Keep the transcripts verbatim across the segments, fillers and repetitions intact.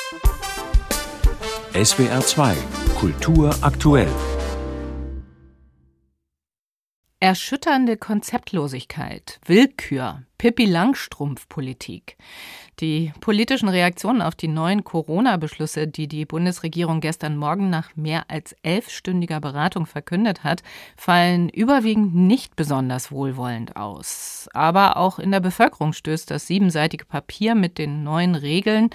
S W R zwei Kultur aktuell. Erschütternde Konzeptlosigkeit, Willkür, Pippi-Langstrumpf-Politik. Die politischen Reaktionen auf die neuen Corona-Beschlüsse, die die Bundesregierung gestern Morgen nach mehr als elfstündiger Beratung verkündet hat, fallen überwiegend nicht besonders wohlwollend aus. Aber auch in der Bevölkerung stößt das siebenseitige Papier mit den neuen Regeln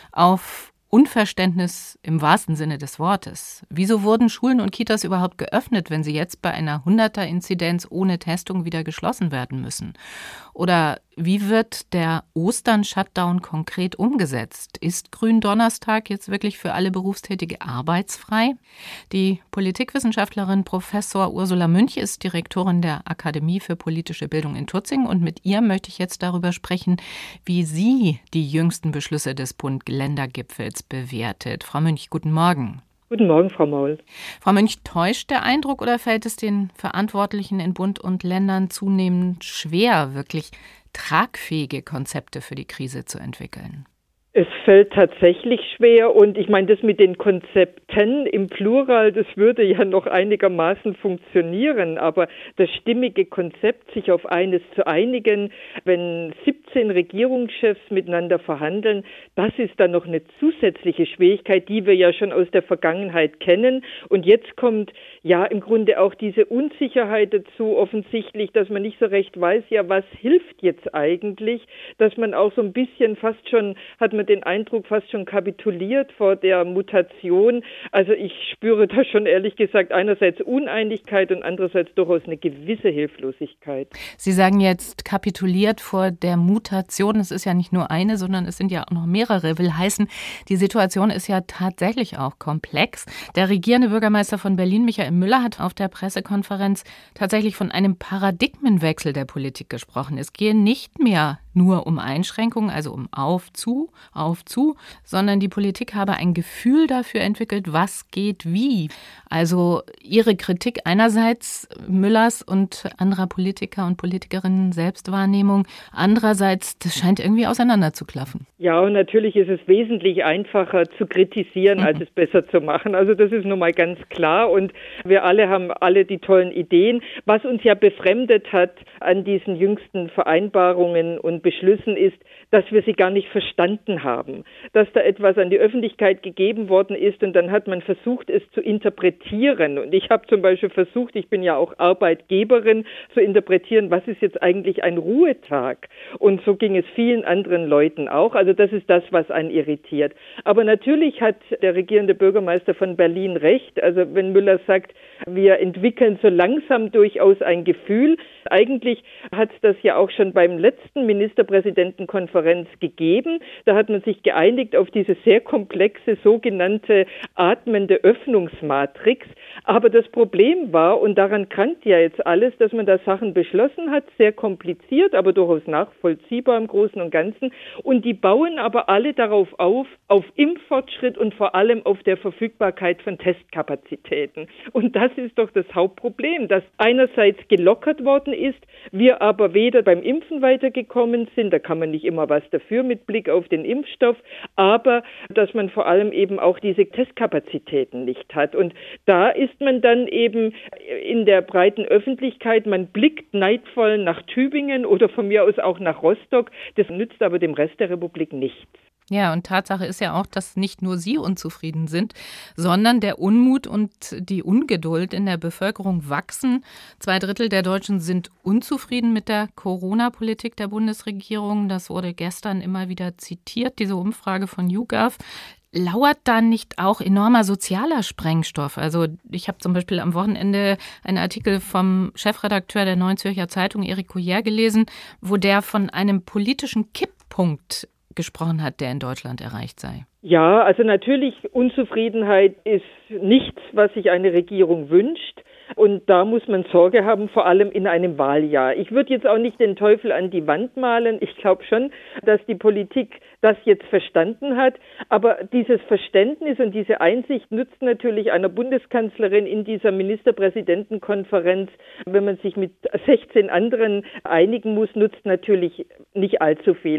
auf Unverständnis im wahrsten Sinne des Wortes. Wieso wurden Schulen und Kitas überhaupt geöffnet, wenn sie jetzt bei einer Hunderter-Inzidenz ohne Testung wieder geschlossen werden müssen? Oder wie wird der Ostern-Shutdown konkret umgesetzt? Ist Gründonnerstag jetzt wirklich für alle Berufstätige arbeitsfrei? Die Politikwissenschaftlerin Professor Ursula Münch ist Direktorin der Akademie für politische Bildung in Tutzing und mit ihr möchte ich jetzt darüber sprechen, wie sie die jüngsten Beschlüsse des Bund-Länder-Gipfels bewertet. Frau Münch, guten Morgen. Guten Morgen, Frau Maul. Frau Münch, täuscht der Eindruck oder fällt es den Verantwortlichen in Bund und Ländern zunehmend schwer, wirklich tragfähige Konzepte für die Krise zu entwickeln? Es fällt tatsächlich schwer und ich meine, das mit den Konzepten im Plural, das würde ja noch einigermaßen funktionieren, aber das stimmige Konzept, sich auf eines zu einigen, wenn siebzehn Regierungschefs miteinander verhandeln, das ist dann noch eine zusätzliche Schwierigkeit, die wir ja schon aus der Vergangenheit kennen. Und jetzt kommt ja im Grunde auch diese Unsicherheit dazu, offensichtlich, dass man nicht so recht weiß, ja, was hilft jetzt eigentlich, dass man auch so ein bisschen fast schon, hat man den Eindruck, fast schon kapituliert vor der Mutation. Also ich spüre da schon ehrlich gesagt einerseits Uneinigkeit und andererseits durchaus eine gewisse Hilflosigkeit. Sie sagen jetzt kapituliert vor der Mutation. Es ist ja nicht nur eine, sondern es sind ja auch noch mehrere. Will heißen, die Situation ist ja tatsächlich auch komplex. Der regierende Bürgermeister von Berlin, Michael Müller, hat auf der Pressekonferenz tatsächlich von einem Paradigmenwechsel der Politik gesprochen. Es gehe nicht mehr nur um Einschränkungen, also um auf, zu, auf, zu, sondern die Politik habe ein Gefühl dafür entwickelt, was geht wie. Also Ihre Kritik einerseits Müllers und anderer Politiker und Politikerinnen Selbstwahrnehmung, andererseits, das scheint irgendwie auseinanderzuklaffen. Ja, und natürlich ist es wesentlich einfacher zu kritisieren, als es besser zu machen. Also das ist nun mal ganz klar und wir alle haben alle die tollen Ideen. Was uns ja befremdet hat an diesen jüngsten Vereinbarungen und Beschlüssen ist, dass wir sie gar nicht verstanden haben, dass da etwas an die Öffentlichkeit gegeben worden ist und dann hat man versucht, es zu interpretieren. Und ich habe zum Beispiel versucht, ich bin ja auch Arbeitgeberin, zu interpretieren, was ist jetzt eigentlich ein Ruhetag? Und so ging es vielen anderen Leuten auch. Also das ist das, was einen irritiert. Aber natürlich hat der regierende Bürgermeister von Berlin recht. Also wenn Müller sagt, wir entwickeln so langsam durchaus ein Gefühl. Eigentlich hat es das ja auch schon beim letzten Ministerpräsidentenkonferenz gegeben. Da hat man sich geeinigt auf diese sehr komplexe sogenannte atmende Öffnungsmatrix. Aber das Problem war, und daran krankt ja jetzt alles, dass man da Sachen beschlossen hat, sehr kompliziert, aber durchaus nachvollziehbar im Großen und Ganzen. Und die bauen aber alle darauf auf, auf Impffortschritt und vor allem auf der Verfügbarkeit von Testkapazitäten. Und das ist doch das Hauptproblem, dass einerseits gelockert worden ist, wir aber weder beim Impfen weitergekommen sind, da kann man nicht immer was dafür mit Blick auf den Impfstoff, aber dass man vor allem eben auch diese Testkapazitäten nicht hat. Und da ist man dann eben in der breiten Öffentlichkeit, man blickt neidvoll nach Tübingen oder von mir aus auch nach Rostock, das nützt aber dem Rest der Republik nichts. Ja, und Tatsache ist ja auch, dass nicht nur Sie unzufrieden sind, sondern der Unmut und die Ungeduld in der Bevölkerung wachsen. Zwei Drittel der Deutschen sind unzufrieden mit der Corona-Politik der Bundesregierung. Das wurde gestern immer wieder zitiert, diese Umfrage von YouGov. Lauert da nicht auch enormer sozialer Sprengstoff? Also ich habe zum Beispiel am Wochenende einen Artikel vom Chefredakteur der Neuen Zürcher Zeitung, Eric Couillère, gelesen, wo der von einem politischen Kipppunkt gesprochen hat, der in Deutschland erreicht sei. Ja, also natürlich, Unzufriedenheit ist nichts, was sich eine Regierung wünscht. Und da muss man Sorge haben, vor allem in einem Wahljahr. Ich würde jetzt auch nicht den Teufel an die Wand malen. Ich glaube schon, dass die Politik das jetzt verstanden hat. Aber dieses Verständnis und diese Einsicht nützt natürlich einer Bundeskanzlerin in dieser Ministerpräsidentenkonferenz, wenn man sich mit sechzehn anderen einigen muss, nutzt natürlich nicht allzu viel.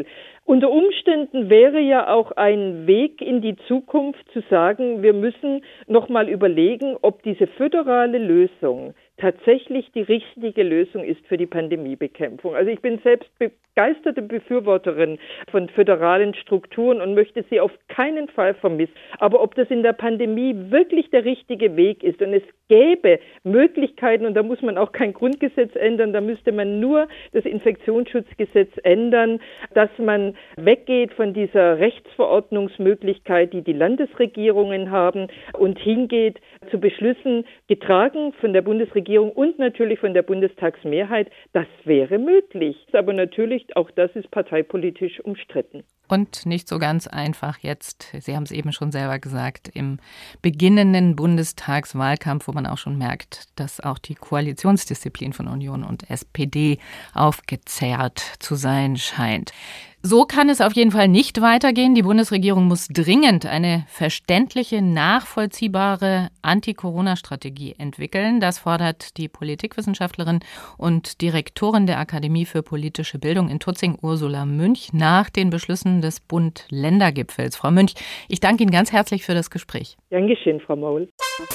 Unter Umständen wäre ja auch ein Weg in die Zukunft zu sagen, wir müssen noch mal überlegen, ob diese föderale Lösung tatsächlich die richtige Lösung ist für die Pandemiebekämpfung. Also ich bin selbst begeisterte Befürworterin von föderalen Strukturen und möchte sie auf keinen Fall vermissen. Aber ob das in der Pandemie wirklich der richtige Weg ist, und es gäbe Möglichkeiten, und da muss man auch kein Grundgesetz ändern, da müsste man nur das Infektionsschutzgesetz ändern, dass man weggeht von dieser Rechtsverordnungsmöglichkeit, die die Landesregierungen haben, und hingeht zu Beschlüssen, getragen von der Bundesregierung und natürlich von der Bundestagsmehrheit. Das wäre möglich. Aber natürlich, auch das ist parteipolitisch umstritten. Und nicht so ganz einfach jetzt, Sie haben es eben schon selber gesagt, im beginnenden Bundestagswahlkampf, wo man auch schon merkt, dass auch die Koalitionsdisziplin von Union und S P D aufgezehrt zu sein scheint. So kann es auf jeden Fall nicht weitergehen. Die Bundesregierung muss dringend eine verständliche, nachvollziehbare Anti-Corona-Strategie entwickeln. Das fordert die Politikwissenschaftlerin und Direktorin der Akademie für politische Bildung in Tutzing, Ursula Münch, nach den Beschlüssen des Bund-Länder-Gipfels. Frau Münch, ich danke Ihnen ganz herzlich für das Gespräch. Gern geschehen, Frau Maul.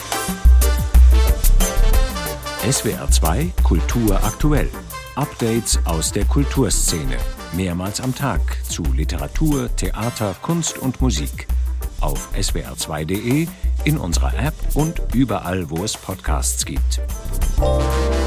S W R zwei Kultur aktuell. Updates aus der Kulturszene. Mehrmals am Tag zu Literatur, Theater, Kunst und Musik. Auf S W R zwei Punkt de, in unserer App und überall, wo es Podcasts gibt.